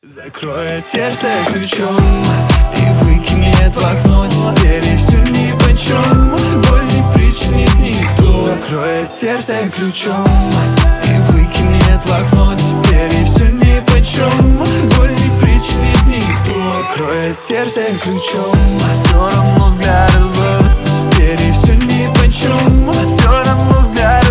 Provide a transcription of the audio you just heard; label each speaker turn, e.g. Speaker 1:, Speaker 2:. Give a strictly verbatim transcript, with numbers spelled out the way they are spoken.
Speaker 1: Закроет сердце ключом и выкинет в окно. Теперь и все нипочем, боль не причинит никто. Закроет сердце ключом и выкинет в окно. Теперь и все нипочем, боль не причинит никто. Закроет сердце ключом, а все равно взгляд был. Теперь и все нипочем, а все равно взгляд